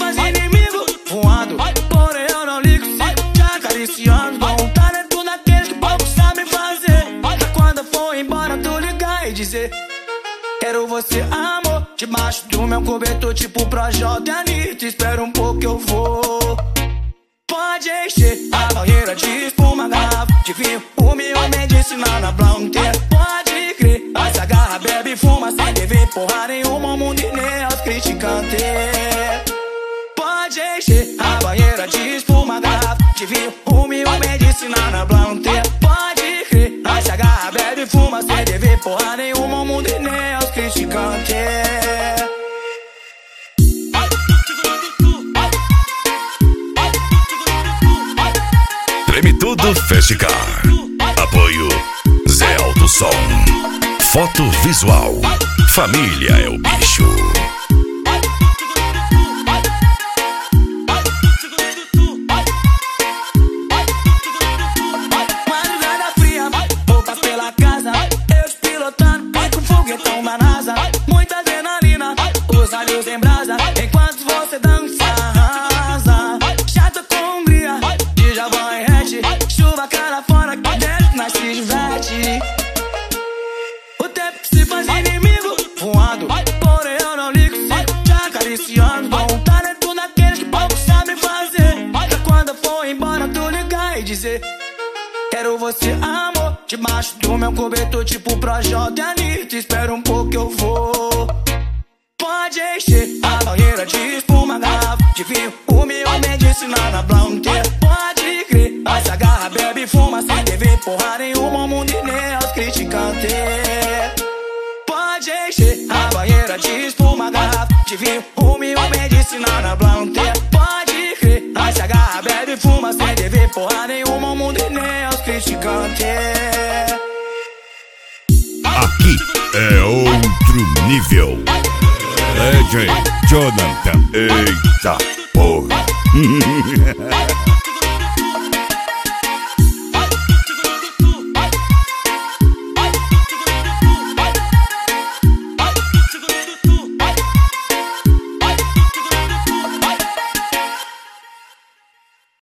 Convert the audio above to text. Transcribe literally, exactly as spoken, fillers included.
faz inimigo voando, porém eu não ligo, sigo te acariciando. Vontade é tudo aqueles que pouco sabem fazer. Pra quando for embora tu ligar e dizer: quero você, amor, debaixo do meu cobertor, tipo Projota e Anitta. Espera um pouco que eu vou. Pode encher a banheira de espuma, garrafa de vinho, o meu medicinal na Blanter. Pode crer, mas agarra, bebe, fuma sem dever porra nenhuma, o mundo e nem aos criticantes. Pode encher a banheira de espuma, garrafa de vinho, o meu medicinal na Blanter. Pode crer, mas agarra, bebe, fuma sem dever porra nenhuma, o mundo e nem aos criticantes. Treme Tudo Festicar. Apoio Zé Alto Som. Foto visual. Família é o bicho. Madrugada fria, roupas pela casa, eu pilotando, bem com foguetão da NASA. Muita adrenalina, os olhos em brasa, enquanto você dança, arrasa. Chata com umbria, de Javão e Red, chuva cara fora, que dentro nós se diverte. O tempo se faz inimigo voando, porém eu não ligo, sigo te acariciando. Vontade é tudo aqueles que pouco sabem fazer. Pra quando for embora tu ligar e dizer: quero você, amor, debaixo do meu cobertor, tipo Projota e Anitta. Espera um pouco que eu vou. Pode encher a banheira de espuma, garrafa de vinho, o meu medicinal na Blanter. Pode crer, mas agarra, bebe, fuma sem dever porra nenhuma, o mundo e nem aos criticantes. Pode encher a banheira de espuma, garrafa de vinho, o meu medicinal na Blanter. Pode crer, mas agarra, bebe, fuma sem dever porra nenhuma, o mundo e nem aos criticantes. Aqui é outro nível. D J Jonathan. Eita porra.